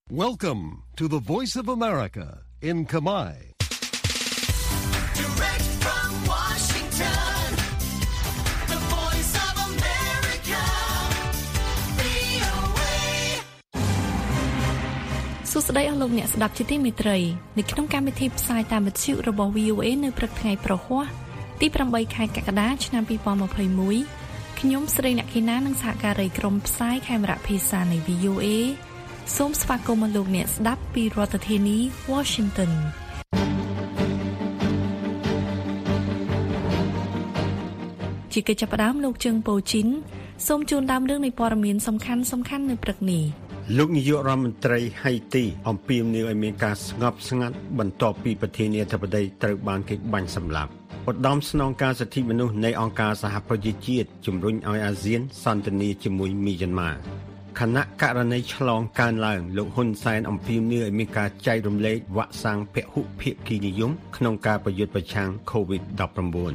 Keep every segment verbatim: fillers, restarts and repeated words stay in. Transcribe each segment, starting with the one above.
Welcome to the Voice of America in Khmer. Direct from Washington, the Voice of America, វី អូ เอសួស្តីអស់លោកអ្នកស្ដាប់ជាទីមេត្រីនៅក្នុងកម្មវិធីផ្សាយតាមវិទ្យុរបស់ វី អូ เอ នៅព្រឹកថ្ងៃប្រហ័សទីប្រាំបីខែកក្កដាឆ្នាំពីរពាន់ម្ភៃមួយខ្ញុំស្រីអ្នកខេណានិងសហការីក្រុមផ្សាយខេមរៈភាសានៃ វី អូ เอ សូមស្វាគមន៍លោកអ្នកស្ដាប់ពីរដ្ឋធានី Washington ជាកិច្ចចាប់ផ្ដើមលោកជើងប៉ូជីនសូមជូនដើមរឿងនៃព័ត៌មានសំខាន់សំខាន់នៅព្រឹកនេះលោកនាយករដ្ឋមន្ត្រីហៃទីអំពាវនាវឲ្យមានការស្ងប់ស្ងាត់បន្ទាប់ពីប្រធានាធិបតីត្រូវបានគេបាញ់សម្លាប់ឧត្តមស្នងការសិទ្ធិមនុស្សនៃអង្គការសហប្រជាជាតិជំរុញឲ្យអាស៊ានសន្ទនាជាមួយមីយ៉ាន់ម៉ាខណៈករណីឆ្លងកើនឡើងលោកហ៊ុនសែនអំពាវនាវឲ្យមានការចែករំលែកវ៉ាក់សាំងពហុភាគីនិយមក្នុងការប្រយុទ្ធប្រឆាំង កូវីដ ដប់ប្រាំបួន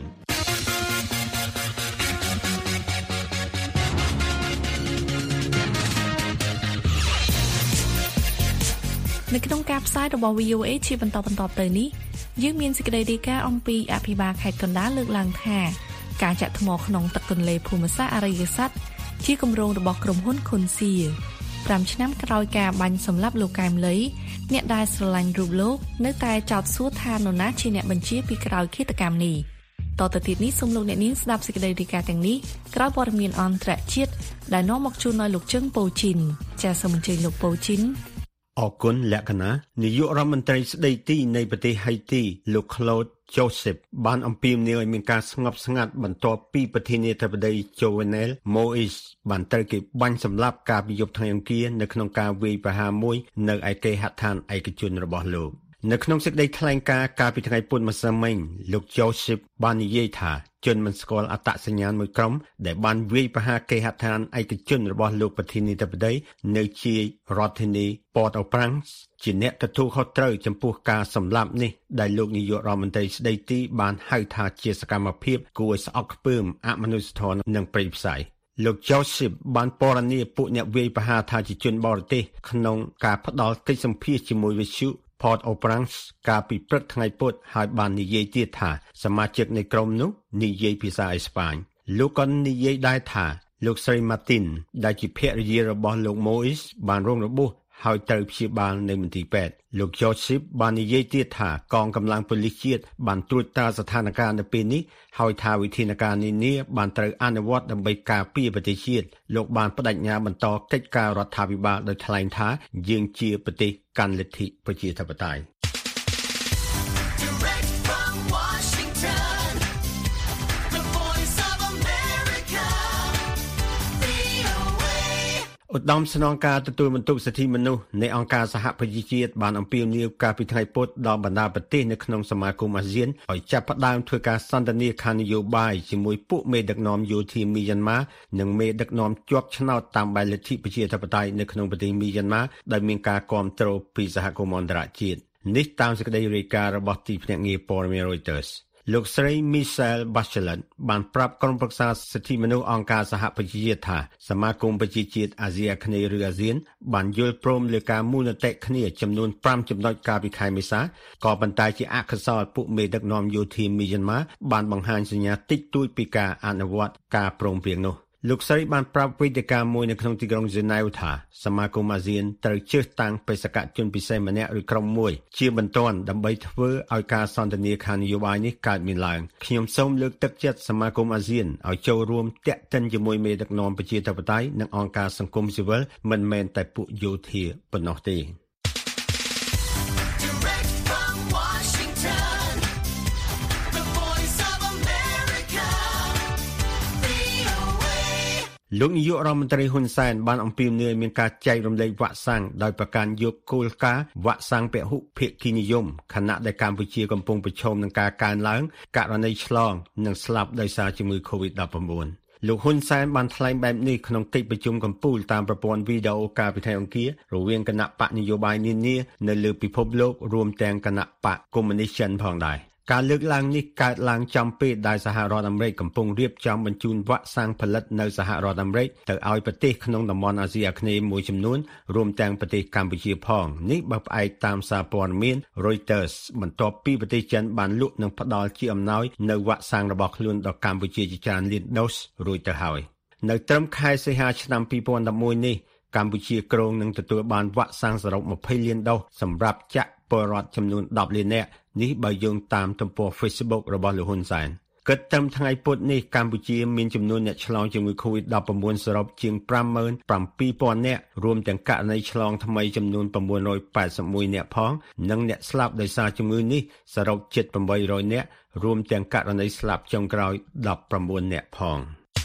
នៅក្នុងការផ្សាយរបស់ វី អូ เอ ជាបន្តបន្តទៅនេះយើងមានសេចក្តីរាយការណ៍អំពីអភិបាលខេត្តកណ្ដាលលើកឡើងថាការចាក់ថ្មក្នុងទឹកទន្លេភូមិសាស្ត្រអរិយស័ព្ទជាគម្រោងរបស់ក្រុមហ៊ុនខុនសៀប្រាំឆ្នាំក្រោយការបាញ់សម្លាប់លោកកែមលីអ្នកដែលស្រឡាញ់រូបលោកនៅតែចោទសួរថានរណាជាអ្នកបញ្ជាពីក្រោយឃាតកម្មនេះតទៅទៀតនេះសូមលោកអ្នកនាងស្ដាប់សេចក្តីរាយការណ៍ទាំងនេះក្រោយព័ត៌មានអន្តរជាតិដែលនាំមកជូនដោយលោកជឹងប៉ូជីនចាសសូមអញ្ជើញលោកប៉ូជីនអរគុណលក្ខណៈនាយករដ្ឋមន្ត្រីស្ដីទីនៃប្រទេសហៃទីលោក Claude Joseph បានអំពាវនាវឲ្យមានការស្ងប់ស្ងាត់បន្ទាប់ពីប្រធានាធិបតី Jovenel Moïse បានត្រូវគេបាញ់សម្លាប់កាលពីយប់ថ្ងៃអង្គារនៅក្នុងការវាយប្រហារមួយនៅឯគេហដ្ឋានឯកជនរបស់លោកនៅក្នុងសេចក្តីថ្លែងការណ៍កាលពីថ្ងៃពុធម្សិលមិញលោក Joseph បាននិយាយថាជនមិនស្គាល់អត្តសញ្ញាណមួយក្រុមដែលបានវាយប្រហារគេហដ្ឋានឯកជនរបស់លោកប្រធានាធិបតីនៅជារដ្ឋធានី Port-au-Prince ជាអ្នកទទួលខុសត្រូវចំពោះការសម្លាប់នេះដែលលោកនាយករដ្ឋមន្ត្រីស្ដីទីបានហៅថាជាសកម្មភាពគួរឲ្យស្អប់ខ្ពើមអមនុស្សធម៌និងព្រៃផ្សៃលោក Joseph បានពណ៌នាពួកអ្នកវាយប្រហារថាជាជនបរទេសក្នុងការផ្ដាល់កិច្ចសម្ភាសជាមួយវិទ្យុ Port-au-Prince កាលពីព្រឹកថ្ងៃពុធហើយបាននិយាយទៀតថាសមាជិកនៃក្រុមនោះនិយាយភាសាអេស្ប៉ាញលោកក៏និយាយដែរថាលោកស្រី Martin ដែលជាភរិយារបស់លោក Moïse បានរងរបួសហើយត្រូវព្យាបាលនៅមន្ទីរពេទ្យលោក Joseph បាននិយាយទៀតថាកងកម្លាំងប៉ូលីសជាតិបានត្រួតត្រាស្ថានភាពនៅពេលនេះហើយថាវិធានការនានាបានត្រូវអនុវត្តដើម្បីការពារប្រទេសជាតិលោកបានបដិញ្ញាបន្តកិច្ចការរដ្ឋាភិបាលដោយថ្លែងថាយើងជាប្រទេសកាន់លទ្ធិប្រជាធិបតេយ្យឧត្តមស្នងការទទួលបន្ទុកសិទ្ធិមនុស្សនៃអង្គការសហប្រជាជាតិបានអំពាវនាវកាលពីថ្ងៃពុធដល់បណ្ដាប្រទេសនៅក្នុងសមាគមអាស៊ានឲ្យចាប់ផ្ដើមធ្វើការសន្ទនាខាងនយោបាយជាមួយពួកមេដឹកនាំយោធាមីយ៉ាន់ម៉ានិងមេដឹកនាំជាប់ឆ្នោតតាមបែបលទ្ធិប្រជាធិបតេយ្យនៅក្នុងប្រទេសមីយ៉ាន់ម៉ាដោយមានការគាំទ្រពីសហគមន៍អន្តរជាតិនេះតាមសេចក្តីរាយការណ៍របស់ទីភ្នាក់ងារព័ត៌មាន Reutersលោកស្រី Michelle Bachelet បានប្រាប់ក្រុមប្រឹក្សាសិទ្ធិមនុស្សអង្គការសហប្រជាជាតិថាសមាគមប្រជាជាតិអាស៊ីអាគ្នេយ៍ឬអាស៊ានបានយល់ព្រមលើការមូលនតិគ្នាចំនួនប្រាំចំណុចកាលពីខែមេសាក៏ប៉ុន្តែជាអកុសលពួកមេដឹកនាំយោធាមីយ៉ាន់ម៉ាបានបង្ហាញសញ្ញាតិចតួចពីការអនុវត្តការព្រមព្រៀងនោះលោកស្រីបានប្រាប់វេទិកាមួយនៅក្នុងទីក្រុងហ្សឺណែវថាសមាគមអាស៊ានត្រូវជើសតាំងបេសកជនពិសេសម្នាក់ឬក្រុមមួយជាបន្ទាន់ដើម្បីធ្វើឲ្យការសន្ទនាខាងនយោបាយនេះកើតមានឡើងខ្ញុំសូមលើកទឹកចិត្តសមាគមអាស៊ានឲ្យចូលរួមតាក់ទិនជាមួយមេដឹកនាំប្រជាធិបតេយ្យនិងអង្គការសង្គមស៊ីវិលមិនមែនតែពួកយោធាប៉ុណ្ណោះទេលោកនាយករដ្ឋមន្ត្រីហ៊ុនសែនបានអំពាវនាវឲ្យមានការចែករំលែកវ៉ាក់សាំងដោយប្រកាន់យកគោលការណ៍វ៉ាក់សាំងពហុភាគីនិយមខណៈដែលកម្ពុជាកំពុងប្រឈមនឹងការកើនឡើងករណីឆ្លងនិងស្លាប់ដោយសារជំងឺ កូវីដ ដប់ប្រាំបួន លោកហ៊ុនសែនបានថ្លែងបែបនេះក្នុងកិច្ចប្រជុំកំពូលតាមប្រព័ន្ធវីដេអូកាលពីថ្ងៃអង្គាររវាងគណៈបកនយោបាយនានានៅលើពិភពលោករួមទាំងគណៈបកកុម្មុយនីសចិនផងដែរការលើកឡើងនេះកើតឡើងចំពេលដែលសហរដ្ឋអាមេរិកកំពុងរៀបចំបញ្ជូនវ៉ាក់សាំងផលិតនៅសហរដ្ឋអាមេរិកទៅឲ្យប្រទេសក្នុងតំបន់អាស៊ីអាគ្នេយ៍មួយចំនួនរួមទាំងប្រទេសកម្ពុជាផងនេះបើផ្អែកតាមសារព័ត៌មាន Reuters បន្ទាប់ពីប្រទេសចិនបានលក់និងផ្ដល់ជាអំណោយនៅវ៉ាក់សាំងរបស់ខ្លួនដល់កម្ពុជាជាច្រើនលានដូសរួចទៅហើយនៅត្រឹមខែសីហាឆ្នាំពីរពាន់ដប់មួយនេះកម្ពុជាគ្រោងនឹងទទួលបានវ៉ាក់សាំងសរុបยี่สิบលានដូសសម្រាប់ចាក់ពលរដ្ឋចំនួនដប់លាននាក់នេះបើយោងតាមទំព័រ Facebook របស់លោកហ៊ុនសែនគិតត្រឹមថ្ងៃពុធនេះកម្ពុជាមានចំនួនអ្នកឆ្លងជំងឺ កូវីដ ដប់ប្រាំន សរុបជាង ប្រាំម៉ឺនប្រាំពីរពាន់ នាក់រួមទាំងករណីឆ្លងថ្មីចំនួន៩រយแปดสิบเอ็ดនាក់ផងនិងអ្នកស្លាប់ដោយសារជំងឺនេះសរុបជិតแปดร้อยនាក់រួមទាំងករណីស្លាប់ចុងក្រោយដប់ប្រាំ៩នាក់ផង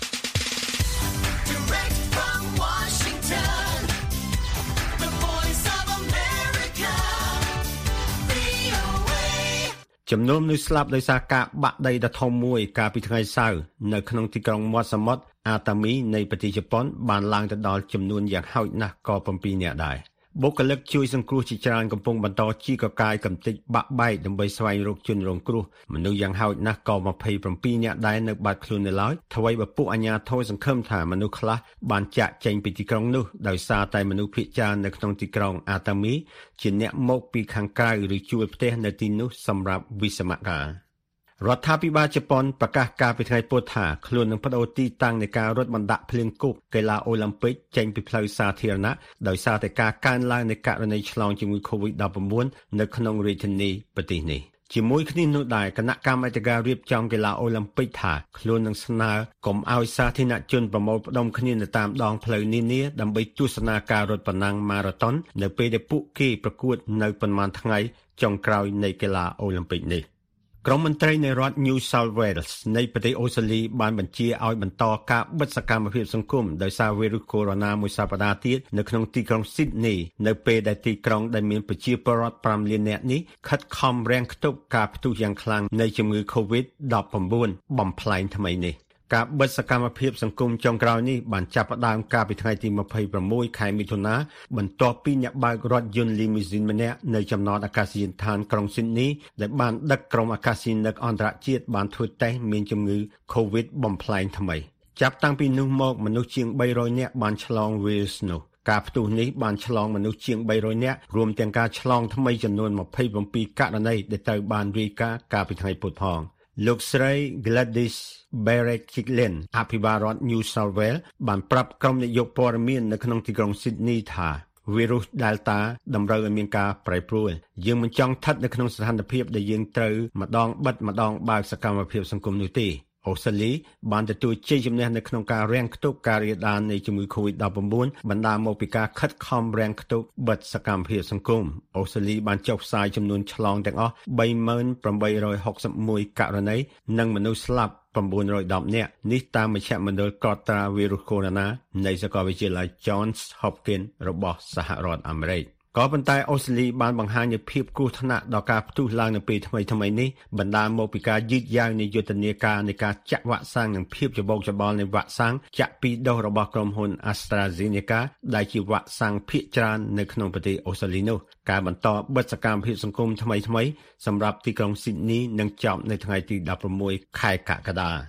ចំនួនមនុស្សស្លាប់ដោយសារការបាក់ដីដ៏ធំមួយកាលពីថ្ងៃសៅរ៍នៅក្នុងទីក្រុងមាត់សមុទ្រអាតាមីនៃប្រទេសជប៉ុនបានឡើងទៅដល់ចំនួនយ៉ាងហោចណាស់ក៏bảyនាក់ដែរបុគ្គលិកជួយសង្គ្រោះជាច្រើនកំពុងបន្តជីកកាយកំទេចបាក់បែកដើម្បីស្វែងរកជនរងគ្រោះមនុស្សយ៉ាងហោចណាស់ក៏ยี่สิบเจ็ดនាក់ដែរនៅបាត់ខ្លួននៅឡើយថ្មីបើពួកអាជ្ញាធរសង្ឃឹមថាមនុស្សខ្លះបានចាក់ចេញពីទីក្រុងនោះដោយសារតែមនុស្សភាគច្រើននៅក្នុងទីក្រុងអាតាមីជាអ្នកមកពីខាងក្រៅឬជួលផ្ទះនៅទីនោះសម្រាប់វិស្សមការរដ្ឋាភិបាលជប៉ុនប្រកាសកាលពីថ្ងៃពុធថាខ្លួននឹងបដូរទីតាំងនៃការរត់បណ្ដាក់ភ្លៀងគប់កីឡាអូឡ িম্প ិកចេញពីផ្លូវសាធារណៈដោយសារតែការកើនឡើងនៃករណីឆ្លងជំងឺ កូវីដ ដប់ប្រាំន នៅក្នុងរាជធានីប្រទេសនេះជាមួយគ្នានោះដែរគណៈកម្មាធិការរៀបចំកីឡាអូឡ িম্প ិកថាខ្លួននឹងស្នើកុំឲ្យសាធារណជនប្រមូលផ្ដុំគ្នានៅតាមដងផ្លូវនានាដើម្បីទស្សនាការរត់ប្រណាំងម៉ារ៉ាតុននៅពេលដែលពួកគេប្រកួតនៅប៉ុន្មានថ្ងៃចុងក្រោយនៃកីឡាអូឡ িম্প ិកនេះក្រុមមន្ត្រីនៃរដ្ឋ New South Wales នៃប្រទេសអូស្ត្រាលីបានបញ្ជាឲ្យបន្តការបិទសកម្មភាពសង្គមដោយសារវីរុសកូវីដ មួយសប្តាហ៍ទៀតនៅក្នុងទីក្រុង Sydney នៅពេលដែលទីក្រុងដែលមានប្រជាពលរដ្ឋប្រាំលាននាក់នេះខិតខំរាំងខ្ទប់ការផ្ទុះយ៉ាងខ្លាំងនៃជំងឺ កូវីដ ដប់ប្រាំន បំផ្លែងថ្មីនេះការបិទសកម្មភាពសង្គមចុងក្រោយនេះបានចាប់ផ្ដើមកាលពីថ្ងៃទីยี่สิบหกខែមិថុនាបន្ទាប់ពីអ្នកបើករថយន្តលីមូស៊ីនម្នាក់នៅចំណតអាកាសយានដ្ឋានក្រុងស៊ីដនីដែលបានដឹកក្រុមអាកាសយានិកអន្តរជាតិបានធ្វើតេស្តមានជំងឺ កូវីដ បំផ្លែងថ្មីចាប់តាំងពីនោះមកមនុស្សជាងបីរយនាក់បានឆ្លងវីរុសនោះការផ្ទុះនេះបានឆ្លងមនុស្សជាងបីរយនាក់រួមទាំងការឆ្លងថ្មីចំនួនยี่สิบเจ็ดករណីដែលត្រូវបានរាយការណ៍កាលពីថ្ងៃពុធផងលោកស្រី Gladys Berejiklian អភិបាលរដ្ឋ New South Wales បានប្រាប់ក្រុមនាយកព័ត៌មាននៅក្នុងទីក្រុង Sydney ថាវីរុស Delta តម្រូវឲ្យមានការប្រែប្រួលយើងមិនចង់ស្ថិតនៅក្នុងស្ថានភាពដែលយើងត្រូវម្ដងបិទម្ដងបើកសកម្មភាពសង្គមនោះទេអូស្ត្រាលីបានទទួលជ័យជំនះនៅក្នុងការរាំងខ្ទប់ការរាលដាលនៃជំងឺ កូវីដ ដប់ប្រាំន បណ្ដាលមកពីការខិតខំរាំងខ្ទប់បិទសកម្មភាពសង្គមអូស្ត្រាលីបានចុះផ្សាយចំនួនឆ្លងទាំងអស់បីម៉ឺនប្រាំបីរយហុកសិបមួយករណីនិងមនុស្សស្លាប់chín trăm mườiនាក់នេះតាមមជ្ឈមណ្ឌលកត់ត្រាវីរុសកូវីដ នៃសាកលវិទ្យាល័យ Johns Hopkins របស់សហរដ្ឋអាមេរិកក៏ប៉ុន្តែអូស្ត្រាលីបានបង្ហាញនូវភាពគ្រោះថ្នាក់ដល់ការផ្ទុះឡើងនៅពេលថ្មីៗនេះបណ្ដាលមកពីការយឺតយ៉ាវនៃយុទ្ធនាការនៃការចាក់វ៉ាក់សាំងនិងភាពច្បោកច្បល់នៃវ៉ាក់សាំងចាក់ពីរដូសរបស់ក្រុមហ៊ុន AstraZeneca ដែលជាវ៉ាក់សាំងភាគច្រើននៅក្នុងប្រទេសអូស្ត្រាលីនោះការបន្តបិទសកម្មភាពសង្គមថ្មីៗសម្រាប់ទីក្រុង Sydney នឹងចប់នៅថ្ងៃទីដប់ប្រាំមួយខែកក្កដា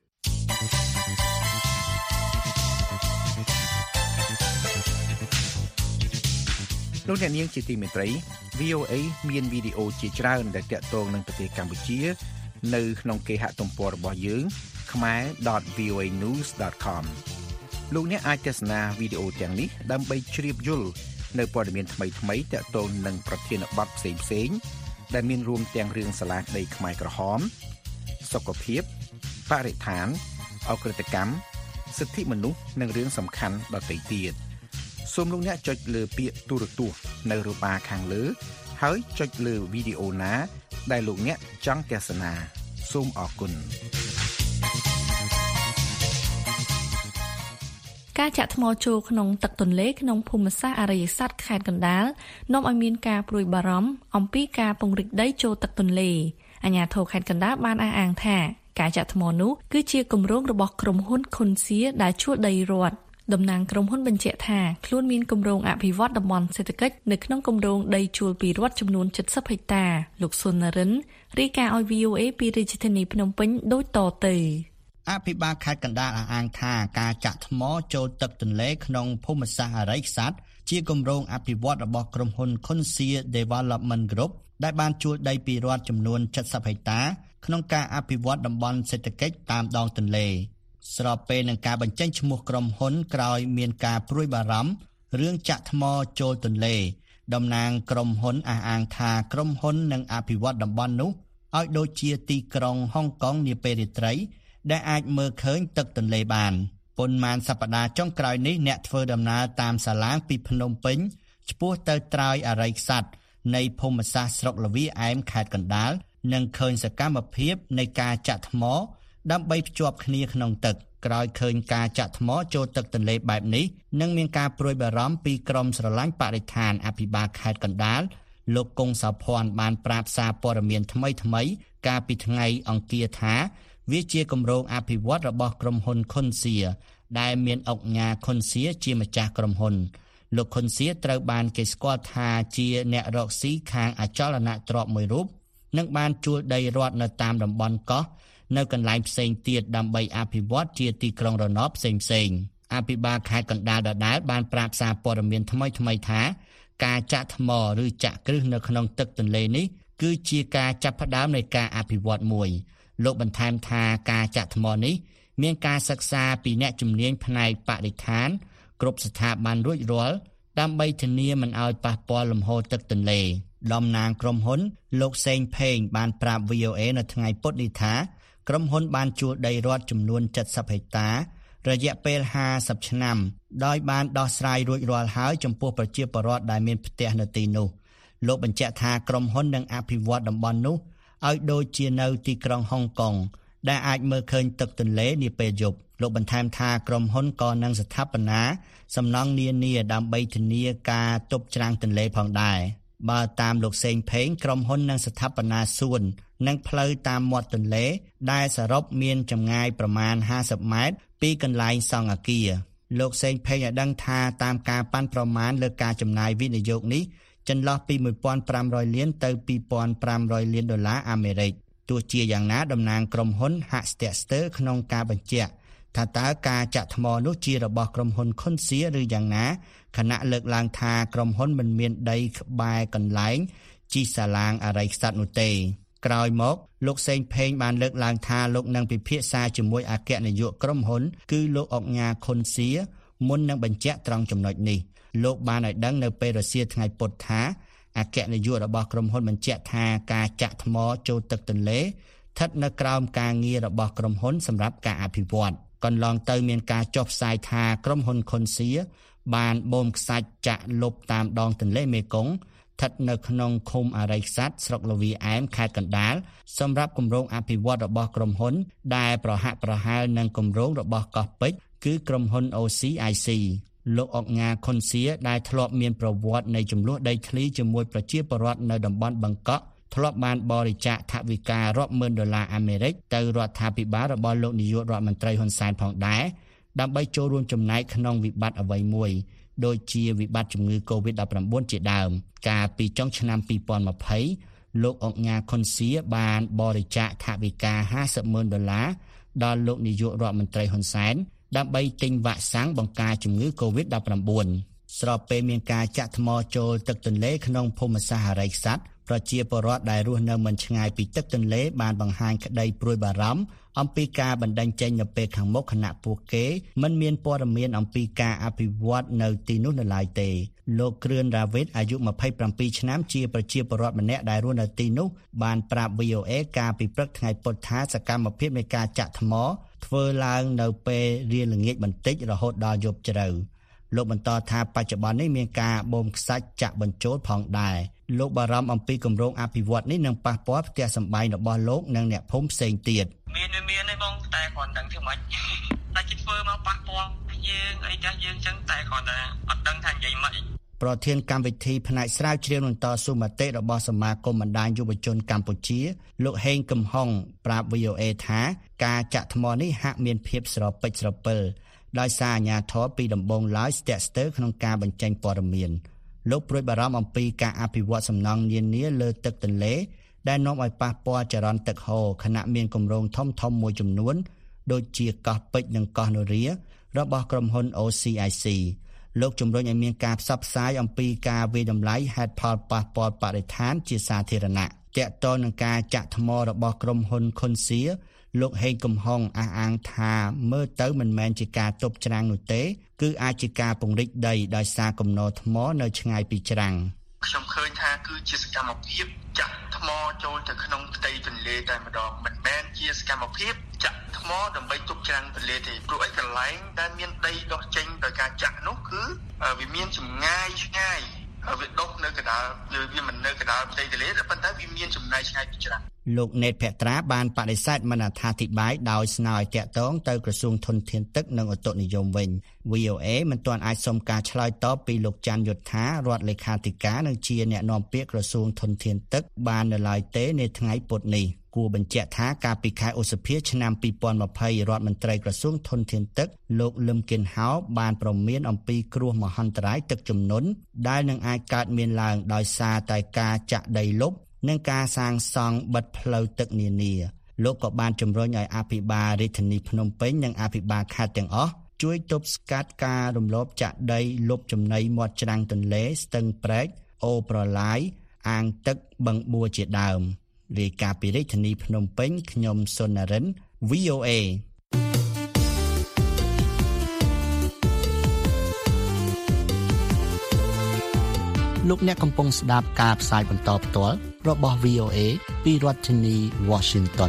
លោកអ្នកនាងជាទីមេត្រី វី អូ เอ មានវីដេអូជាច្រើនដែលទាក់ទងនឹងប្រទេសកម្ពុជានៅក្នុងគេហទំព័ររបស់យើង khmer dot v o a news dot com លោកអ្នកអាចទស្សនាវីដេអូទាំងនេះដើម្បីជ្រាបយល់នៅព័ត៌មានថ្មីៗទាក់ទងនឹងប្រធានបទផ្សេងៗដែលមានរួមទាំងរឿងសាលាក្តីខ្មែរក្រហមសុខភាពបរិស្ថានអក្រិតកម្មសិទ្ធិមនុស្សនិងរឿងសំខាន់ដទៃទៀតសូមលោកអ្នកចុចលើពាក្យទូរទស្សន៍នៅរូបបាខាងលើហើយចុចលើវីដេអូណាដែលលោកអ្នកចង់ទស្សនាសូមអរគុណការចាក់ថ្មចូលក្នុងទឹកទន្លេក្នុងភូមិសាស្ត្រអរិយស័ព្ទខេត្តកណ្ដាលនាំឲ្យមានការព្រួយបារម្ភអំពីការពង្រីកដីចូលទឹកទន្លេអាជ្ញាធរខេត្តកណ្ដាលបានអះអាងថាការចាក់ថ្មនោះគឺជាគម្រោងរបស់ក្រុមហ៊ុនខុនសៀដែលជួលដីរដ្ឋតំណាងក្រុមហ៊ុនបញ្ជាក់ថាខ្លួនមានគម្រោងអភិវឌ្ឍតំបន់សេដ្ឋកិច្ចនៅក្នុងគម្រោងដីជួលពីរដ្ឋចំនួន70ហិកតាលោកសុននរិនរាយការណ៍ឲ្យ វី អូ អេ ពីរាជធានីភ្នំពេញដូចតទៅអភិបាលខេត្តកណ្ដាលអះអាងថាការចាក់ថ្មចូលទឹកទន្លេក្នុងភូមិសាស្ត្រអរិយខ្សាត់ជាគម្រោងអភិវឌ្ឍរបស់ក្រុមហ៊ុន Khunsia Development Group ដែលបានជួលដីពីរដ្ឋចំនួន70ហិកតាក្នុងការអភិវឌ្ឍតំបន់សេដ្ឋកិច្ចតាមដងទន្លេស្របពេលនឹងការបញ្ចេញឈ្មោះក្រុមហ៊ុនក្រោយមានការព្រួយបារម្ភរឿងចាក់ថ្មចូលទន្លេតំណាងក្រុមហ៊ុនអះអាងថាក្រុមហ៊ុននឹងអភិវឌ្ឍតំបន់នោះឲ្យដូចជាទីក្រុងហុងកុងនាពេលរាត្រីដែលអាចមើលឃើញទឹកទន្លេបានប៉ុន្មានសប្តាហ៍ចុងក្រោយនេះអ្នកធ្វើដំណើរតាមសាឡាងពីភ្នំពេញឆ្ពោះទៅត្រើយអរិយខ្សាត់នៃភូមិសាស្ត្រស្រុកលវីអែមខេត្តកណ្ដាលនឹងឃើញសកម្មភាពនៃការចាក់ថ្មដើម្បីភ្ជាប់គ្នាក្នុងទឹកក្រោយឃើញការចាក់ថ្មចូលទឹកទន្លេបែបនេះនឹងមានការព្រួយបារម្ភពីក្រមស្រឡាញ់បរិស្ថានអភិបាលខេត្តកណ្ដាលលោកកុងសោភ័ណ្ឌបានប្រាប់សារព័ត៌មានថ្មីថ្មីកាលពីថ្ងៃអង្គារថាវាជាគម្រោងអភិវឌ្ឍរបស់ក្រុមហ៊ុន Khunsia ដែលមានអង្គការ Khunsia ជាម្ចាស់ក្រុមហ៊ុនលោក Khunsia ត្រូវបានគេស្គាល់ថាជាអ្នករកស៊ីខាងអចលនទ្រព្យមួយរូបនិងបានជួលដីរដ្ឋនៅតាមតំបន់កោះនៅកន្លែងផ្សេងទៀតដើម្បីអភិវឌ្ឍជាទីក្រុងរណបផ្សេងផ្សេងអភិបាលខេត្តកណ្ដាលដដែលបានប្រាប់សារព័ត៌មានថ្មីថ្មីថាការចាក់ថ្មឬចាក់គ្រឹះនៅក្នុងទឹកទន្លេនេះគឺជាការចាប់ផ្ដើមនៃការអភិវឌ្ឍមួយលោកបន្ថែមថាការចាក់ថ្មនេះមានការសិក្សាពីអ្នកជំនាញផ្នែកបរិស្ថានគ្រប់ស្ថាប័នរួចរាល់ដើម្បីធានាមិនឲ្យប៉ះពាល់លំហូរទឹកទន្លេតំណាងក្រុមហ៊ុនលោកសេងផេងបានប្រាប់ វី អូ អេ នៅថ្ងៃពុធនេះថាក្រុមហ៊ុនបានជួលដីរដ្ឋចំនួន70ហិកតារយៈពេលห้าสิบឆ្នាំដោយបានដោះស្រាយរួចរាល់ហើយចំពោះប្រជាពលរដ្ឋដែលមានផ្ទះនៅទីនោះលោកបញ្ជាក់ថាក្រុមហ៊ុននឹងអភិវឌ្ឍតំបន់នោះឲ្យដូចជានៅទីក្រុងហុងកុងដែលអាចមើលឃើញទឹកទន្លេនាពេលយប់លោកបន្ថែមថាក្រុមហ៊ុនក៏នឹងស្ថាបនាសំណង់នានាដើម្បីធានាការទប់ច្រាំងទន្លេផងដែរបើតាមលោកសេងផេងក្រុមហ៊ុននឹងស្ថាបនាសួននិងផ្លូវតាមមាត់ទន្លេដែលសរុបមានចម្ងាយប្រមាណห้าสิบម៉ែត្រពីកន្លែងសង់អគារលោកសេងផេងឲ្យដឹងថាតាមការប៉ាន់ប្រមាណលើការចំណាយវិនិយោគនេះចន្លោះពីmột nghìn năm trămលានទៅtwo thousand five hundredលានដុល្លារអាមេរិកទោះជាយ៉ាងណាតំណាងក្រុមហ៊ុនហាក់ស្ទាក់ស្ទើរក្នុងការបញ្ជាក់ថាតើការចាក់ថ្មនោះជារបស់ក្រុមហ៊ុន Khunsia ឬយ៉ាងណាខណៈលើកឡើងថាក្រុមហ៊ុនមិនមានដីក្បែរកន្លែងជីសាឡាងអរិយខ្សាត់នោះទេក្រោយមកលោកសេងផេងបានលើកឡើងថាលោកនឹងពិភាក្សាជាមួយអគ្គនាយកក្រុមហ៊ុនគឺលោកអុកញ៉ា Khunsia មុននឹងបញ្ជាក់ត្រង់ចំណុចនេះលោកបានឲ្យដឹងនៅពេលរសៀលថ្ងៃពុធថាអគ្គនាយករបស់ក្រុមហ៊ុនបញ្ជាក់ថាការចាក់ថ្មចូលទឹកទន្លេស្ថិតនៅក្រោមការងាររបស់ក្រុមហ៊ុនសម្រាប់ការអភិវឌ្ឍកន្លងទៅមានការចុះផ្សាយថាក្រុមហ៊ុន Khunsia បានបូមខ្សាច់ចាក់លុបតាមដងទន្លេមេគង្គស្ថិតនៅក្នុងឃុំអរិយខ្សាត់ស្រុកលវីអែមខេត្តកណ្ដាលសម្រាប់គម្រោងអភិវឌ្ឍរបស់ក្រុមហ៊ុនដែលប្រហាក់ប្រហែលនឹងគម្រោងរបស់កោះពេជ្រគឺក្រុមហ៊ុន អូ ស៊ី អាយ ស៊ី លោកអុកញ៉ា Khunsia ដែលធ្លាប់មានប្រវត្តិនៃចំនួនដីធ្លីជាមួយប្រជាពលរដ្ឋនៅតំបន់បឹងកក់ធ្លាប់បានបរិច្ចាគថវិការាប់ម៉ឺនដុល្លារអាមេរិកទៅរដ្ឋាភិបាលរបស់លោកនាយករដ្ឋមន្ត្រីហ៊ុនសែនផងដែរដើម្បីចូលរួមចំណែកក្នុងវិបត្តិអ្វីមួយដូចជាវិបត្តិជំងឺ COVID nineteen ជាដើមកាលពីចុងឆ្នាំtwo thousand twentyលោកអុកញ៉ា Khunsia បានបរិច្ចាគថវិកាห้าสิบម៉ឺនដុល្លារដល់លោកនាយករដ្ឋមន្ត្រីហ៊ុនសែនដើម្បីទិញវ៉ាក់សាំងបង្ការជំងឺ COVID nineteen ស្របពេលមានការចាក់ថ្មចូលទឹកទន្លេក្នុងភូមិសាស្ត្រអរិយខ្សាត់ប្រជាពលរដ្ឋដែលរស់នៅមិនឆ្ងាយពីទឹកទន្លេបានបង្ហាញក្តីព្រួយបារម្ភអំពីការបណ្តេញចេញនៅពេលខាងមុខខណៈពួកគេមិនមានព័ត៌មានអំពីការអភិវឌ្ឍនៅទីនោះនៅឡើយទេលោកគ្រឿនរ៉ាវីតអាយុtwenty-sevenឆ្នាំជាប្រជាពលរដ្ឋម្នាក់ដែលរស់នៅទីនោះបានប្រាប់ វី អូ អេ កាលពីព្រឹកថ្ងៃពុធថាសកម្មភាពនៃការចាក់ថ្មធ្វើឡើងនៅពេលរាល្ងាចបន្តិចរហូតដល់យប់ជ្រៅលោកបន្តថាបច្ចុប្បន្ននេះមានការបូមខ្សាច់ចាក់បញ្ចូលផងដែរលោកបារម្ភអំពីគម្រោងអភិវឌ្ឍនេះនឹងប៉ះពាល់ផ្ទះសម្បែងរបស់លោកនិងអ្នកភូមិផ្សេងទៀតមានមានទេបងតែគ្រាន់តែធ្វើម៉េចតែជិះធ្វើមកប៉ះពាល់យើងអីចាស់យើងចឹងតែគ្រាន់តែអត់ដឹងថានិយាយម៉េចប្រធានកម្មវិធីផ្នែកស្រាវជ្រាវនិងតស៊ូមតិរបស់សមាគមបណ្ដាញយុវជនកម្ពុជាលោកហេងកំហុងប្រាប់ វី អូ អេ ថាការចាក់ថ្មនេះហាក់មានភាពស្រពេចស្រពិលដោយសារអាជ្ញាធរពីដំបូងឡើយស្ទាក់ស្ទើរក្នុងការបញ្ចេញព័ត៌មានលោកព្រួយបារម្ភអំពីការអភិវឌ្ឍសំណង់នានាលើទឹកទន្លេដែលនាំឲ្យប៉ះពាល់ចរន្តទឹកហូរខណៈមានគម្រោងធំៗមួយចំនួនដូចជាកោះពេជ្រនិងកោះនរារបស់ក្រុមហ៊ុន អូ ស៊ី អាយ ស៊ី លោកជំរុញឲ្យមានការផ្សព្វផ្សាយអំពីការវាយតម្លៃហេតុផលប៉ះពាល់បរិស្ថានជាសាធារណៈទាក់ទងនឹងការចាក់ថ្មរបស់ក្រុមហ៊ុនខុនសៀលោកហេងកំហុងអះអាងថាមើលទៅមិនមែនជាការទប់ច្រាំងនោះទេគឺអាចជាការពង្រីកដីដោយសារគំនរថ្មនៅឆ្ងាយពីច្រាំងខ្ញុំឃើញថាគឺជាសកម្មភាពចាក់ថ្មចូលទៅក្នុងផ្ទៃទន្លេតែម្ដងមិនមែនជាសកម្មភាពចាក់ថ្មដើម្បីទប់ច្រាំងទន្លេទេព្រោះឯកន្លែងដែលមានដីដុះចេញដោយការចាក់នោះគឺវាមានចម្ងាយឆ្ងាយវាដុះនៅកណ្ដាលវាមិននៅកណ្ដាលផ្ទៃទន្លេតែប៉ុន្តែវាមានចម្ងាយឆ្ងាយពីច្រាំងលោកណេតភក្ត្រាបានបដិសេធមិនអត្ថាធិប្បាយដោយស្នើឲ្យតាក់ទងទៅក្រសួងធនធានទឹកនិងឧតុនិយមវិញ វី អូ เอ មិនទាន់អាចសុំការឆ្លើយតបពីលោកច័ន្ទយុទ្ធារដ្ឋលេខាធិការនិងជាអ្នកនាំពាក្យក្រសួងធនធានទឹកបាននៅឡើយទេនៅថ្ងៃពុធនេះគួរបញ្ជាក់ថាកាលពីខែឧសភាឆ្នាំពីរពាន់ម្ភៃរដ្ឋមន្ត្រីក្រសួងធនធានទឹកលោកលឹមគិនហៅបានប្រមានអំពីគ្រោះមហន្តរាយទឹកជំនន់ដែលនឹងអាចកើតមានឡើងដោយសារតែការចាក់ដីលុបនិងការសាងសង់បិទផ្លូវទឹកនានាលោកក៏បានជំរុញឲ្យអភិបាលរាជធានីភ្នំពេញនិងអភិបាលខេត្តទាំងអស់ជួយទប់ស្កាត់ការរំលោភចាក់ដីលុបចំណីមាត់ច្រាំងទន្លេស្ទឹងប្រែកអូប្រឡាយអាងទឹកបឹងបួរជាដើមរាយការណ៍ពីរាជធានីភ្នំពេញខ្ញុំសុននរិន វី អូ เอ លោកអ្នកកំពុងស្ដាប់ការផ្សាយបន្តផ្ទាល់របស់ វី អូ เอ ពីរដ្ឋធានី Washington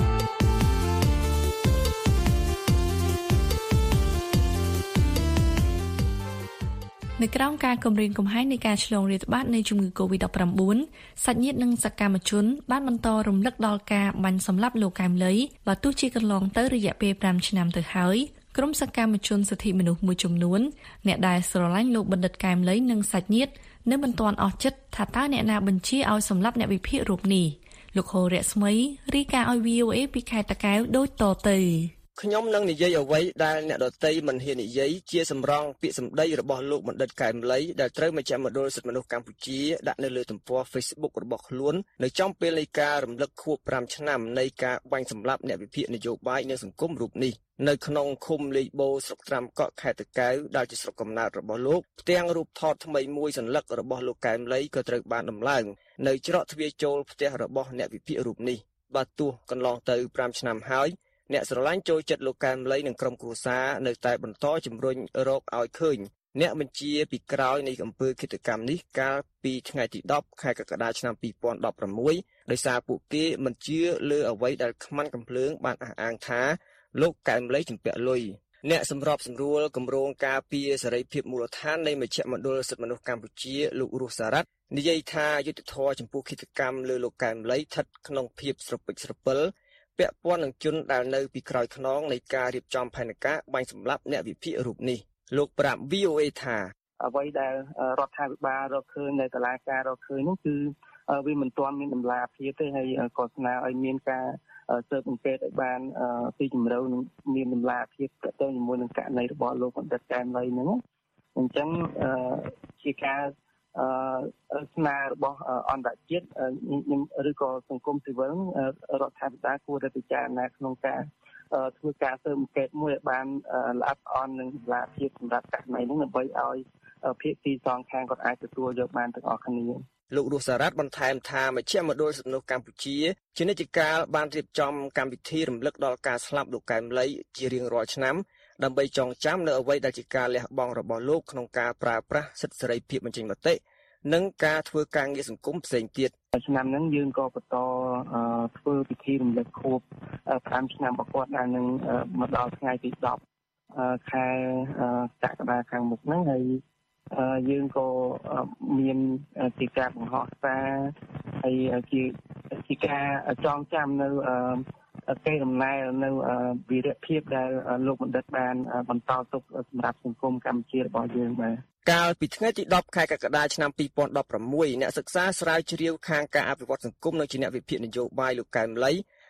នៅក្រោមការគំរាមកំហែងនៃការឆ្លងរាតត្បាតនៃជំងឺ កូវីដ ដប់ប្រាំបួន សាច់ញាតិនិងសកម្មជនបានបន្តរំលឹកដល់ការបាញ់សម្លាប់លោកកែមលីបើទោះជាកន្លងទៅរយៈពេលប្រាំឆ្នាំទៅហើយក្រុមសកម្មជនសិទ្ធិមនុស្សមួយចំនួនអ្នកដែលស្រឡាញ់លោកបណ្ឌិតកែមលីនិងសាច់ញាតិនៅមិនទាន់អស់ចិត្តថាតើអ្នកណាបញ្ជាឲ្យសម្លាប់អ្នកវិភាគរូបនេះលោកហូររស្មីរាយការណ៍ឲ្យ វី អូ เอ ពីខេត្តតាកែវដូចតទៅខ្ញុំនឹងនិយាយអ្វីដែលអ្នកដទៃមិនហ៊ាននិយាយជាសម្រងពាក្យសម្ដីរបស់លោកបណ្ឌិតកែមលីដែលត្រូវមជ្ឈមណ្ឌលសិទ្ធិមនុស្សកម្ពុជាដាក់នៅលើទំព័រ Facebook របស់ខ្លួននៅចំពេលនៃការរំលឹកខួបប្រាំឆ្នាំនៃការបាញ់សម្លាប់អ្នកវិភាគនយោបាយនិងសង្គមរូបនេះនៅក្នុងឃុំលេខបូស្រុកត្រាំកក់ខេត្តតាកែវដែលជាស្រុកកំណើតរបស់លោកផ្ទាំងរូបថតថ្មីមួយសន្លឹករបស់លោកកែមលីក៏ត្រូវបានដំឡើងនៅច្រកទ្វារចូលផ្ទះរបស់អ្នកវិភាគរូបនេះបើទោះកន្លងទៅប្រាំឆ្នាំហើយអ្នកស្រឡាញ់ចូលចិត្តលោកកែមលីនិងក្រុមគ្រួសារនៅតែបន្តជំរុញរកឲ្យឃើញអ្នកបញ្ជាពីក្រោយនៃអំពើឃាតកម្មនេះកាលពីថ្ងៃទីដប់ខែកក្កដាឆ្នាំពីរពាន់ដប់ប្រាំមួយដោយសារពួកគេមិនជឿលើអ្វីដែលខ្មាន់កំភ្លើងបានអះអាងថាលោកកែមលីជំពាក់លុយអ្នកសម្របសម្រួលគម្រោងការពារសេរីភាពមូលដ្ឋាននៃមជ្ឈមណ្ឌលសិទ្ធិមនុស្សកម្ពុជាលោករស់សារ៉ាត់និយាយថាយុត្តិធម៌ចំពោះឃាតកម្មលើលោកកែមលីស្ថិតក្នុងភាពស្រពិចស្រពិលពាក់ព័ន្ធនឹងជនដែលនៅពីក្រោយខ្នងនៃការរៀបចំផែនការបាញ់សម្លាប់អ្នកវិភាគរូបនេះលោកប្រាប់ វី អូ เอ ថាអ្វីដែលរដ្ឋាភិបាលរកឃើញនៅតុលាការរកឃើញនោះគឺវាមិនទាន់មានតម្លាភាពទេហើយក៏ស្នើឲ្យមានការស៊ើបអង្កេតឲ្យបានពីជម្រៅនិងមានតម្លាភាពទាក់ទងជាមួយនឹងករណីរបស់លោកបណ្ឌិតកែមលីហ្នឹងអញ្ចឹងជាការអឺស្នើរបស់អន្តរជាតិឬក៏សង្គមស៊ីវិលរដ្ឋាភិបាលគួរតែពិចារណាក្នុងការធ្វើការស៊ើបអង្កេតមួយឲ្យបានល្អិតល្អន់និងតម្លាភាពសម្រាប់ករណីនេះដើម្បីឲ្យភាគីសងខាងគាត់អាចទទួលយកបានទាំងអស់គ្នាលោករស់សារ៉ាត់បន្ថែមថាមជ្ឈមណ្ឌលសិទ្ធិមនុស្សកម្ពុជាជានិច្ចកាលបានរៀបចំកម្មវិធីរំលឹកដល់ការស្លាប់លោកកែមលីជារៀងរាល់ឆ្នាំដើម្បីចងចាំនៅអ្វីដែលជាការលះបង់របស់លោកក្នុងការប្រើប្រាស់សិទ្ធិសេរីភាពបញ្ចេញមតិនិងការធ្វើការងារសង្គមផ្សេងទៀតឆ្នាំហ្នឹងយើងក៏បន្តធ្វើពិធីរំលឹកខួបប្រាំឆ្នាំរបស់គាត់ដែលនឹងមកដល់ថ្ងៃទីដប់ខែកក្កដាខាងមុខហ្នឹងហើយយើងក៏មានជាការបង្ហោះសារហើយជាជាការចងចាំនៅកេរដំណែលនៅវីរភាពដែលលោកបណ្ឌិតបានបន្តទុកសម្រាប់សង្គមកម្ពុជារបស់យើងបាទកាលពីថ្ងៃទីដប់ខែកក្កដាឆ្នាំពីរពាន់ដប់ប្រាំមួយអ្នកសិក្សាស្រាវជ្រាវខាងការអភិវឌ្ឍសង្គមនិងជាអ្នកវិភាគនយោបាយលោកកែមលី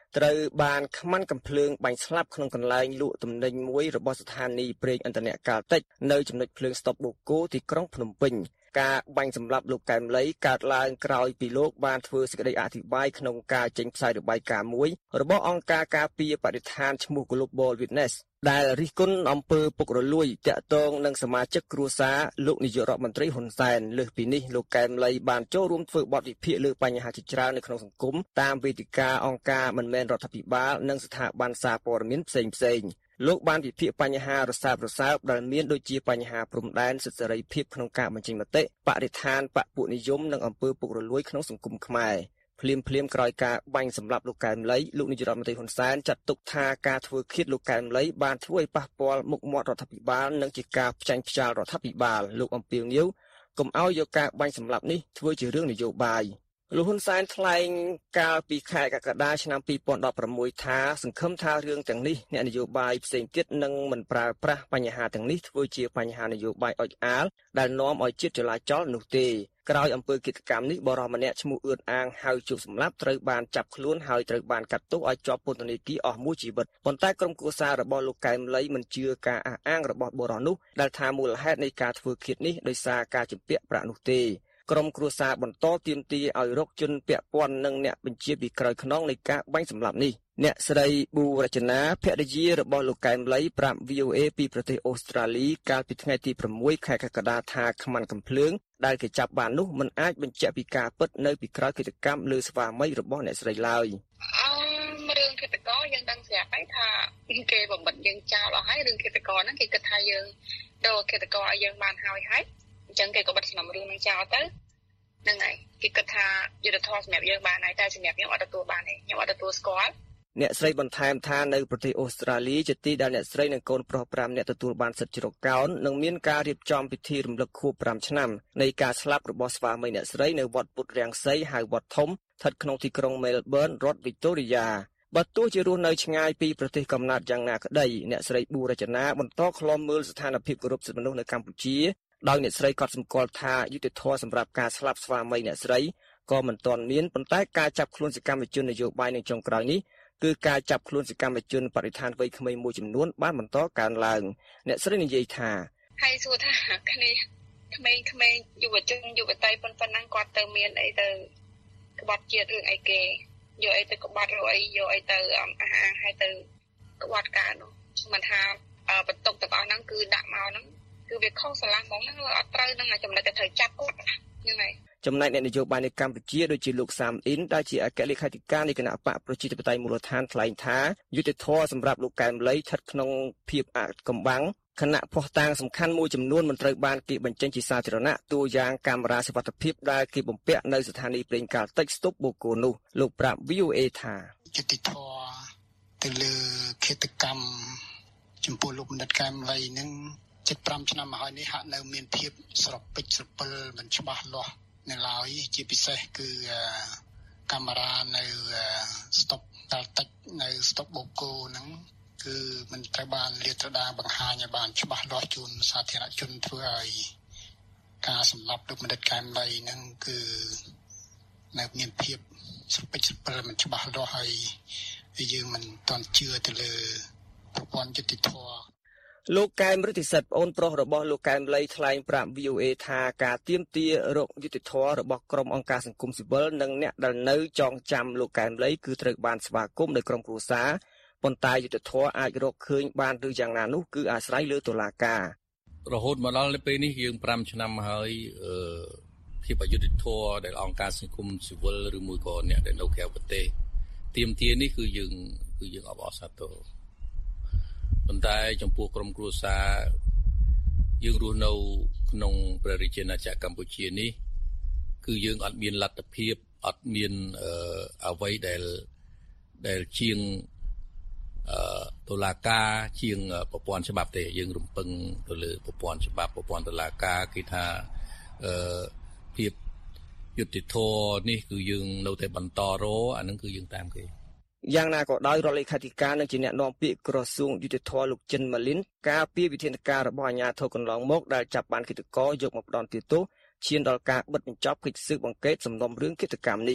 ត្រូវបានខ្មាន់កំភ្លើងបាញ់ស្លាប់ក្នុងកន្លែងលក់ទំនិញមួយរបស់ស្ថានីយ៍ប្រេងឥន្ធនៈកាល់តិចនៅចំណុចភ្លើងស្តុបបូកូទីក្រុងភ្នំពេញការបាញ់សម្លាប់លោកកែមលីកើតឡើងក្រោយពីលោកបានធ្វើសេចក្តីអធិប្បាយក្នុងការចេញផ្សាយរបាយការណ៍មួយរបស់អង្គការការពារបរិស្ថានឈ្មោះ Global Witness ដែលរិះគន់អំពើពុករលួយតាក់ទងនឹងសមាជិកគ្រួសារលោកនាយករដ្ឋមន្ត្រីហ៊ុនសែនលើសពីនេះលោកកែមលីបានចូលរួមធ្វើបទវិភាគលើបញ្ហាជាច្រើននៅក្នុងសង្គមតាមវេទិកាអង្គការមិនមែនរដ្ឋាភិបាលនិងស្ថាប័នសារព័ត៌មានផ្សេងផ្សេងលោកបានវិភាគបញ្ហារសើបរសើបដែលមានដូចជាបញ្ហាព្រំដែនសិទ្ធិសេរីភាពក្នុងការបញ្ចេញមតិបរិស្ថានបពុនិយមនិងអំពើពុករលួយក្នុងសង្គមខ្មែរភ្លាមភ្លាមក្រោយការបាញ់សម្លាប់លោកកែមលីលោកនាយករដ្ឋមន្ត្រីហ៊ុនសែនចាត់ទុកថាការធ្វើឃាតលោកកែមលីបានធ្វើឲ្យប៉ះពាល់មុខមាត់រដ្ឋាភិបាលនិងជាការផ្ចាញ់ផ្ចាលរដ្ឋាភិបាលលោកអំពីលងាវកុំឲ្យយកការបាញ់សម្លាប់នេះធ្វើជារឿងនយោបាយលោកហ៊ុនសែនថ្លែងកាលពីខែកក្កដាឆ្នាំពីរពាន់ដប់ប្រាំមួយថាសង្ឃឹមថារឿងទាំងនេះអ្នកនយោបាយផ្សេងទៀតនឹងមិនប្រើប្រាស់បញ្ហាទាំងនេះធ្វើជាបញ្ហានយោបាយអុចអាលដែលនាំឲ្យជាតិចលាចលនោះទេក្រោយអំពើឃាតកម្មនេះបរិសម្នាក់ឈ្មោះអឿនអាងហៅជួបសម្លាប់ត្រូវបានចាប់ខ្លួនហើយត្រូវបានកាត់ទោសឲ្យជាប់ពន្ធនាគារអស់មួយជីវិតប៉ុន្តែក្រុមគ្រួសាររបស់លោកកែមលីមិនជឿការអះអាងរបស់បរិសនោះដែលថាមូលហេតុនៃការធ្វើឃាតនេះដោយសារការជំពាក់ប្រាក់នោះទេក្រុមគ្រួសារបន្តទាមទារឲ្យរកជនពាក់ព័ន្ធនិងអ្នកបញ្ជាពីក្រោយខ្នងនៃការបាញ់សម្លាប់នេះអ្នកស្រីប៊ូរចនាភរិយារបស់លោកកែមលីប្រាប់ វី អូ អេ ពីប្រទេសអូស្ត្រាលីកាលពីថ្ងៃទីប្រាំមួយខែកក្កដាថាខ្មាន់កំភ្លើងដែលគេចាប់បាននោះមិនអាចបញ្ជាក់ពីការពិតនៅពីក្រោយកិច្ចកម្មលើស្វាមីរបស់អ្នកស្រីឡើយអឺរឿងឃាតករយើងដឹងស្រាប់ហើយថាគេបំបិទយើងចោលអស់ហើយរឿងឃាតករហ្នឹងគេគិតថាយើងដូរឃាតករឲ្យយើងបានហើយហើយអញ្ចឹងគេក៏បិទសំណុំរឿងនឹងចោលទៅហ្នឹងហើយគេគិតថាយុទ្ធធម៌សម្រាប់យើងបានហើយតែសម្រាប់ខ្ញុំអត់ទទួលបានទេខ្ញុំអត់ទទួលស្គាល់អ្នកស្រីបន្ថែមថានៅប្រទេសអូស្ត្រាលីជាទីដែលអ្នកស្រីនិងកូនប្រុសប្រាំនាក់ទទួលបានសិទ្ធិជ្រកកោននិងមានការរៀបចំពិធីរំលឹកខួបប្រាំឆ្នាំនៃការស្លាប់របស់ស្វាមីអ្នកស្រីនៅវត្តពុទ្ធរាំងសីហៅវត្តធំស្ថិតក្នុងទីក្រុង Melbourne រដ្ឋ Victoria បើទោះជារស់នៅឆ្ងាយពីប្រទេសកំណើតយ៉ាងណាក្តីអ្នកស្រីប៊ូរចនាបន្តឃ្លាំមើលស្ថានភាពគោរពសិទ្ធិមនុស្សនៅកម្ពុជាដោយអ្នកស្រីក៏សម្គាល់ថាយុត្តិធម៌សម្រាប់ការស្លាប់ស្វាមីអ្នកស្រីក៏មិនទាន់មានប៉ុន្តែការចាប់ខ្លួនសកម្មជននយោបាយនៅចុងក្រោយនេះគឺការចាប់ខ្លួនសកម្មជនបរិស្ថានវ័យក្មេងមួយចំនួនបានបន្តកើនឡើងអ្នកស្រីនិយាយថាហើយសួរថាគ្នាក្មេងក្មេងយុវជនយុវតីប៉ុណ្ណឹងគាត់ទៅមានអីទៅក្បត់ជាតិរឿងអីគេយកអីទៅក្បត់ឬអីយកអីទៅអះអាងឲ្យទៅក្បត់ការនោះមិនថាបន្ទុកទាំងអស់ហ្នឹងគឺដាក់មកហ្នឹងគឺវាខុសស្រឡះហ្មងហ្នឹងអត់ត្រូវនឹងចំណុចតែត្រូវចាប់គាត់ហ្នឹងហើយចំណែកអ្នកនយោបាយនៅកម្ពុជាដូចជាលោកសាមអ៊ីនដែលជាអគ្គលេខាធិការនៃគណៈបកប្រជាធិបតេយ្យមូលដ្ឋានថ្លែងថាយុត្តិធម៌សម្រាប់លោកកែមលីស្ថិតក្នុងភាពអកំបាំងគណៈភស្តុតាងសំខាន់មួយចំនួនមិនត្រូវបានគេបញ្ចេញជាសាធារណៈតួយ៉ាងកាមេរ៉ាសុវត្ថិភាពដែលគេបំពាក់នៅស្ថានីយ៍ប្រេងកាល់តិចស្តុបបូកូនោះលោកប្រាប់ វី អូ អេ ថាយុត្តិធម៌ទៅលើឃាតកម្មចំពោះលោកបណ្ឌិតកែមលីនឹងជិតប្រាំឆ្នាំមកហើយនេះហាក់នៅមានភាពស្រពិចស្រពិលមិនច្បាស់លាស់នៅឡើយជាពិសេសគឺកាមេរ៉ានៅស្តុបតាល់តិចនៅស្តុបបូកូហ្នឹងគឺមិនត្រូវបានលាតត្រដាងបង្ហាញឲ្យបានច្បាស់លាស់ជូនសាធារណជនធ្វើឲ្យការសម្លាប់លោកបណ្ឌិតកែមលីហ្នឹងគឺនៅមានភាពស្រពិចស្រពិលមិនច្បាស់លាស់ហើយយើងមិនទាន់ជឿទៅលើប្រព័ន្ធយុត្តិធម៌លោកកែមរិទ្ធិសិទ្ធិប្អូនប្រុសរបស់លោកកែមលីថ្លែងប្រាប់ វី អូ អេ ថាការទាមទាររកយុត្តិធម៌របស់ក្រុមអង្គការសង្គមស៊ីវិលនិងអ្នកដែលនៅចងចាំលោកកែមលីគឺត្រូវបានស្វាគមន៍ដោយក្រុមគ្រួសារប៉ុន្តែយុត្តិធម៌អាចរកឃើញបានឬយ៉ាងណានោះគឺអាស្រ័យលើតុលាការរហូតមកដល់ពេលនេះយើងប្រាំឆ្នាំហើយអឺភាពអយុត្តិធម៌ដែលអង្គការសង្គមស៊ីវិលឬមួយក៏អ្នកដែលនៅក្រៅប្រទេសទាមទារនេះគឺយើងគឺយើងអបអរសាទរប៉ុន្តែចំពោះក្រុមគ្រួសារយើងរស់នៅក្នុងព្រះរាជាណាចក្រកម្ពុជានេះគឺយើងអត់មានលទ្ធភាពអត់មានអឺអ្វីដែលដែលជាងអឺតុលាការជាងប្រព័ន្ធច្បាប់ទេយើងរំពឹងទៅលើប្រព័ន្ធច្បាប់ប្រព័ន្ធតុលាការគេថាអឺភាពយុត្តិធម៌នេះគឺយើងនៅតែបន្តរកអានឹងគឺយើងតាមគេយ៉ាងណាក៏ដោយរដ្ឋលេខាធិការនិងជាអ្នកនាំពាក្យក្រសួងយុតិធម៌លោកចិនម៉ាលីនការពីវិធានការរបស់អាជ្ញាធរកន្លងមកដែលចាប់បានគិតកោយកមកផ្ដន់ទោសឈានដល់ការបិទបញ្ចប់កិច្ចស៊ើបអង្កេតសំណុំរឿងគិតកម្មនេះ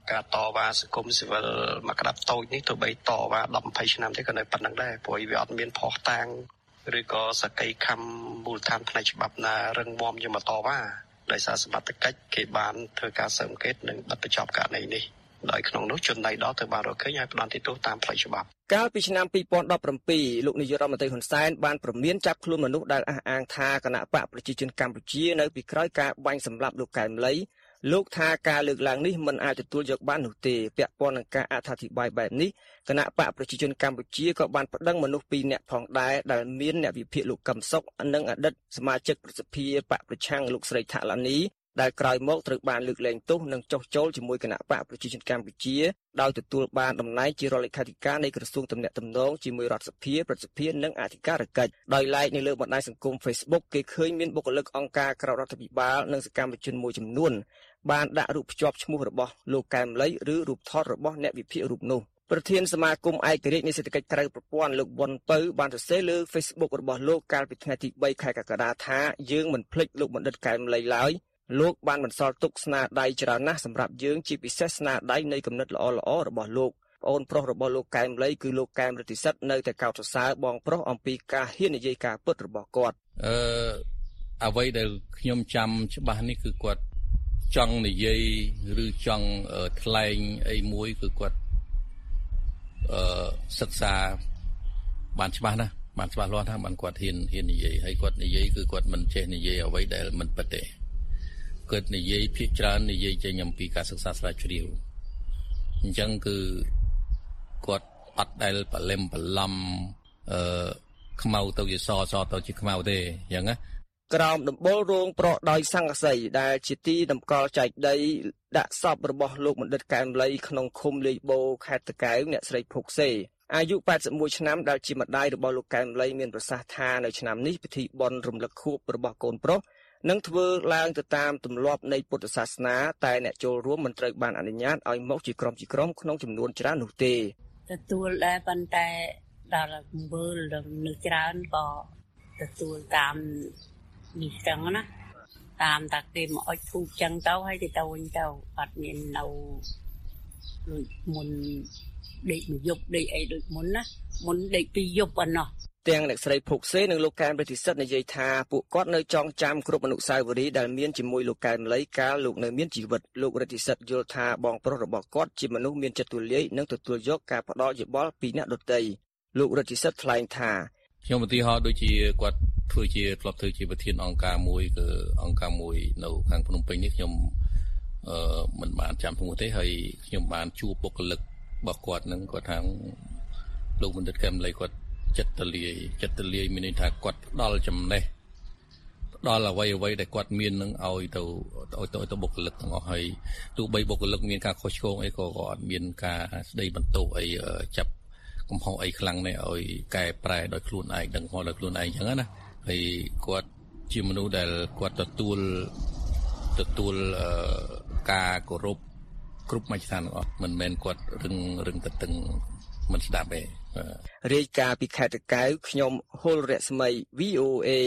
ការតវ៉ាសង្គមស៊ីវិលមកក្តាប់តូចនេះទោះបីតវ៉ា ដប់ ยี่สิบ ឆ្នាំទេក៏នៅប៉ុណ្្នឹងដែរព្រោះវាអត់មានភ័ស្តុតាងឬក៏សក្ខីកម្មមូលដ្ឋានផ្នែកច្បាប់ណារឹងមាំយកមកតវ៉ាដោយសារសមត្ថកិច្ចគេបានធ្វើការស៊ើបអង្កេតនិងបិទបញ្ចប់ករណីនេះដោយក្នុងនោះជនដៃដល់ទៅបានរកឃើញឲ្យផ្ដន្ទាទោសតាមផ្លូវច្បាប់កាលពីឆ្នាំពីរពាន់ដប់ប្រាំពីរលោកនាយករដ្ឋមន្ត្រីហ៊ុនសែនបានព្រមានចាប់ខ្លួនមនុស្សដែលអះអាងថាគណៈបកប្រជាជនកម្ពុជានៅពីក្រោយការបាញ់សម្លាប់លោកកែមលីលោកថាការលើកឡើងនេះមិនអាចទទួលយកបាននោះទេពាក់ព័ន្ធនឹងការអត្ថាធិប្បាយបែបនេះគណៈបកប្រជាជនកម្ពុជាក៏បានប្តឹងមនុស្សពីរនាក់ផងដែរដែលមានអ្នកវិភាគលោកកឹមសុខនិងអតីតសមាជិកប្រសិទ្ធិបកប្រឆាំងលោកស្រីថាឡានីដែលក្រោយមកត្រូវបានលើកលែងទោសនិងចុះចូលជាមួយគណៈបកប្រជាជនកម្ពុជាដោយទទួលបានតំណែងជារដ្ឋលេខាធិការនៃក្រសួងទំនាក់ទំនងជាមួយរដ្ឋសភាប្រសិទ្ធិនិងអធិការកិច្ចដោយឡែកនៅលើបណ្ដាញសង្គម Facebook គេឃើញមានបុគ្គលិកអង្គការក្រៅរដ្ឋាភិបាលនិងសកម្មជនមួយចំនួនបានដាក់រូបភ្ជាប់ឈ្មោះរបស់លោកកែមលីឬរូបថតរបស់អ្នកវិភាគរូបនោះប្រធានសមាគមឯករាជ្យនៃសេដ្ឋកិច្ចក្រៅប្រព័ន្ធលោកវ៉ុនពៅបានសរសេរលើ Facebook របស់លោកកាលពីថ្ងៃទីបីខែកក្កដាថាយើងមិនភ្លេចលោកបណ្ឌិតកែមលីឡើយលោកបានបន្សល់ទុកស្នាដៃច្រើនណាស់សម្រាប់យើងជាពិសេសស្នាដៃនៃគំនិតល្អៗរបស់លោកប្អូនប្រុសរបស់លោកកែមលីគឺលោកកែមរិទ្ធិសិទ្ធនៅតែកោតសរសើរបងប្រុសអំពីការហ៊ាននិយាយការពិតរបស់គាត់អឺអ្វីដែលខ្ញុំចាំច្បាស់នេះគឺគាត់ចង់និយាយឬចង់ថ្លែងអីមួយគឺគាត់អឺសិក្សាបានច្បាស់ណាស់បានច្បាស់លាស់ថាបានគាត់ហ៊ានហ៊ាននិយាយហើយគាត់និយាយគឺគាត់មិនចេះនិយាយអ្វីដែលមិនពិតទេគាត់និយាយភាគច្រើននិយាយចេញអំពីការសិក្សាស្រាវជ្រាវអញ្ចឹងគឺគាត់អត់ដែលបលឹមបឡំអឺខ្មៅទៅជាសសទៅជាខ្មៅទេអញ្ចឹងណាក្រោមដំបូលរងប្រក់ដោយសង្កសីដែលជាទីតម្កល់ចែកដីដាក់សពរបស់លោកបណ្ឌិតកែមលីក្នុងឃុំលេខបូខេត្តតាកែវអ្នកស្រីភុកសេអាយុแปดสิบเอ็ดឆ្នាំដែលជាម្ដាយរបស់លោកកែមលីមានប្រសាសន៍ថានៅឆ្នាំនេះពិធីបុណ្យរំលឹកខួបរបស់កូនប្រុសនឹងធ្វើឡើងទៅតាមទម្លាប់នៃពុទ្ធសាសនាតែអ្នកចូលរួមមិនត្រូវបានអនុញ្ញាតឲ្យមកជាក្រុមជាក្រុមក្នុងចំនួនច្រើននោះទេទទួលដែរប៉ុន្តែដល់អំពើនៅច្រើនក៏ទទួលតាមនេះចឹងណាតាមតាគេមកអុជធូបចឹងទៅហើយទៅទៅវិញទៅអត់មាននៅដូចមុនដេកមួយយប់ដេកអីដូចមុនណាមុនដេកពីរយប់ប៉ុណ្ណោះទាំងអ្នកស្រីភុកសេនិងលោកកែមរិទ្ធិសិទ្ធនិយាយថាពួកគាត់នៅចងចាំគ្រប់អនុស្សាវរីយ៍ដែលមានជាមួយលោកកែមលីកាលលោកនៅមានជីវិតលោករិទ្ធិសិទ្ធយល់ថាបងប្រុសរបស់គាត់ជាមនុស្សមានចិត្តទូលាយនិងទទួលយកការផ្ដល់យោបល់ពីអ្នកដទៃលោករិទ្ធិសិទ្ធថ្លែងថាខ្ញុំឧទាហរណ៍ដូចជាគាត់ធ្វើជាធ្លាប់ធ្វើជាប្រធានអង្គការមួយគឺអង្គការមួយនៅខាងភ្នំពេញនេះខ្ញុំអឺមិនបានចាំឈ្មោះទេហើយខ្ញុំបានជួបបុគ្គលិករបស់គាត់នឹងគាត់ថាលោកបណ្ឌិតកែមលីគាត់ចិត្តទលាយចិត្តទលាយមានន័យថាគាត់ផ្ដល់ចំណេះផ្ដល់អ្វីអ្វីដែលគាត់មាននឹងឲ្យទៅឲ្យទៅទៅបុគ្គលិកទាំងអស់ហើយទោះបីបុគ្គលិកមានការខុសឆ្គងអីក៏ក៏អត់មានការស្ដីបន្ទោសអីចាប់កំហុសអីខ្លាំងនេះឲ្យកែប្រែដោយខ្លួនឯងដឹងផងដោយខ្លួនឯងអញ្ចឹងណាហើយគាត់ជាមនុស្សដែលគាត់ទទួលទទួលការគោរពគ្រប់មជ្ឈដ្ឋានទាំងអស់មិនមែនគាត់រឹងរឹងតឹងមិនស្ដាប់ទេរាយការណ៍ពីខេត្តតាកែវខ្ញុំហុលរស្មី វី អូ เอ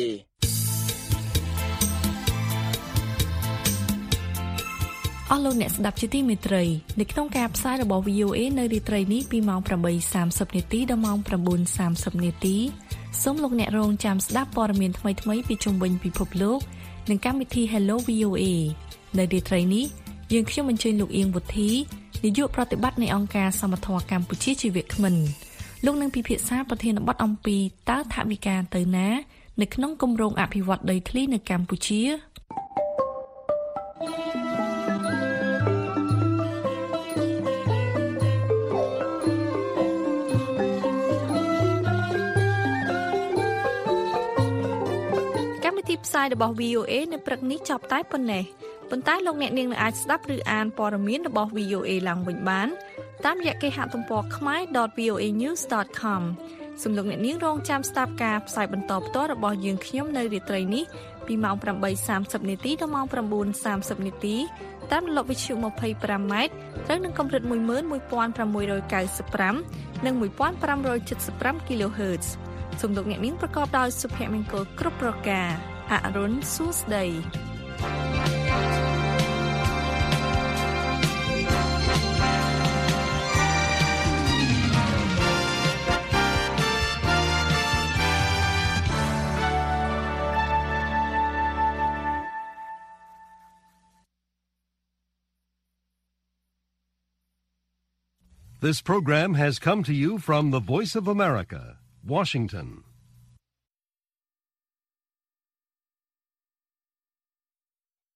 អស់លោកអ្នកស្ដាប់ជាទីមេត្រីនៅក្នុងការផ្សាយរបស់ វី អូ เอ នៅរាត្រីនេះពីម៉ោង ប្រាំបីសាមសិប នាទីដល់ម៉ោង ប្រាំបួនសាមសិប នាទីសូមលោកអ្នករងចាំស្ដាប់ព័ត៌មានថ្មីៗពីជុំវិញពិភពលោកនិងកម្មវិធី Hello វី អូ เอ នៅរាត្រីនេះយើងខ្ញុំអញ្ជើញលោកអៀងវុធីនាយកប្រតិបត្តិនៃអង្គការសមត្ថៈកម្ពុជាជាវាគ្មិនលោកនឹងពិភាក្សាប្រធានបទអំពីតើថវិកាទៅណានៅក្នុងគម្រោងអភិវឌ្ឍដីធ្លីនៅកម្ពុជាកម្មវិធីផ្សាយរបស់ វី អូ เอ នៅព្រឹកនេះចប់តែប៉ុណ្ណេះប៉ុន្តែលោកអ្នកនាងនឹងអាចស្ដាប់ឬអានព័ត៌មានរបស់ វី អូ เอ ឡើងវិញបានតាមរយៈគេហទំព័រ khmae.ដត វី អូ เอ นิวส์ ដត com សូមលោកអ្នកនាងរងចាំស្ដាប់ការផ្សាយបន្តផ្ទាល់របស់យើងខ្ញុំនៅរាត្រីនេះពីម៉ោង ប្រាំបីសាមសិប នាទីដល់ម៉ោង ប្រាំបួនសាមសិប នាទីតាមរលកវិទ្យុ ยี่สิบห้า ម៉ែត្រត្រូវនឹងកម្រិត một nghìn một trăm sáu mươi lăm និង một nghìn năm trăm bảy mươi lăm គីឡូហឺតซ์ សូមលោកអ្នកនាងប្រកបដោយសុភមង្គលគ្រប់ប្រការអរុនសួស្ដី This program has come to you from the Voice of America, Washington.